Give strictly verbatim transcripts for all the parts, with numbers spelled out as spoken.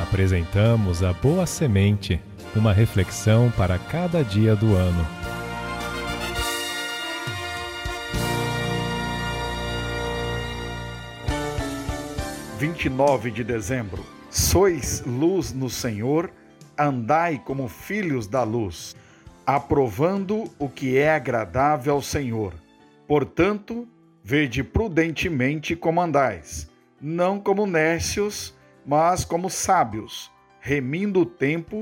Apresentamos a Boa Semente, uma reflexão para cada dia do ano. vinte e nove de dezembro. Sois luz no Senhor, andai como filhos da luz, aprovando o que é agradável ao Senhor. Portanto, vede prudentemente como andais, não como nércios, mas como sábios, remindo o tempo,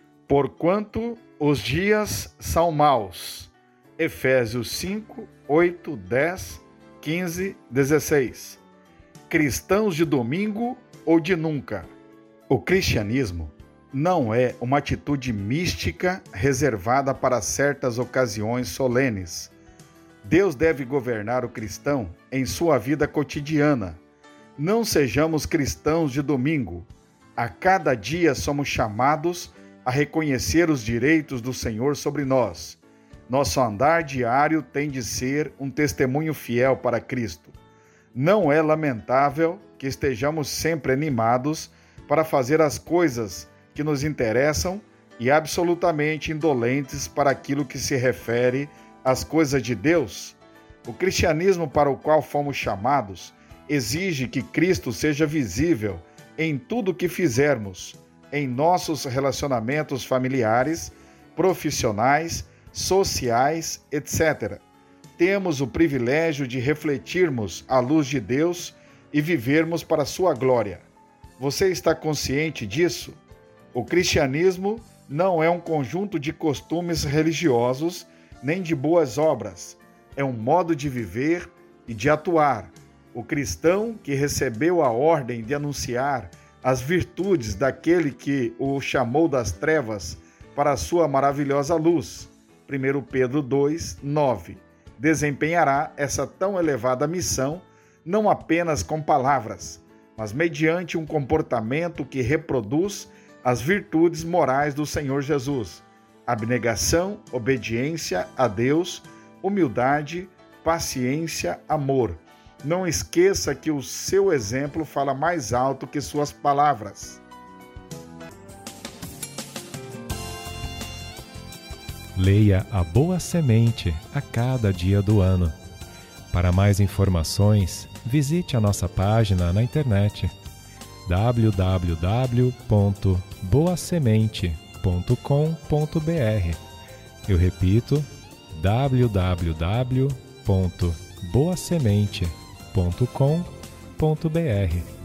porquanto os dias são maus. Efésios cinco, oito, dez, quinze, dezesseis. Cristãos de domingo ou de nunca? O cristianismo não é uma atitude mística reservada para certas ocasiões solenes. Deus deve governar o cristão em sua vida cotidiana. Não sejamos cristãos de domingo. A cada dia somos chamados a reconhecer os direitos do Senhor sobre nós. Nosso andar diário tem de ser um testemunho fiel para Cristo. Não é lamentável que estejamos sempre animados para fazer as coisas que nos interessam e absolutamente indolentes para aquilo que se refere às coisas de Deus? O cristianismo para o qual fomos chamados exige que Cristo seja visível em tudo o que fizermos, em nossos relacionamentos familiares, profissionais, sociais, etcétera. Temos o privilégio de refletirmos a luz de Deus e vivermos para a sua glória. Você está consciente disso? O cristianismo não é um conjunto de costumes religiosos nem de boas obras. É um modo de viver e de atuar. O cristão que recebeu a ordem de anunciar as virtudes daquele que o chamou das trevas para a sua maravilhosa luz, primeiro Pedro dois, nove, desempenhará essa tão elevada missão não apenas com palavras, mas mediante um comportamento que reproduz as virtudes morais do Senhor Jesus: abnegação, obediência a Deus, humildade, paciência, amor. Não esqueça que o seu exemplo fala mais alto que suas palavras. Leia a Boa Semente a cada dia do ano. Para mais informações, visite a nossa página na internet w w w ponto boa semente ponto com ponto b r. Eu repito, w w w ponto boa semente ponto com ponto b r.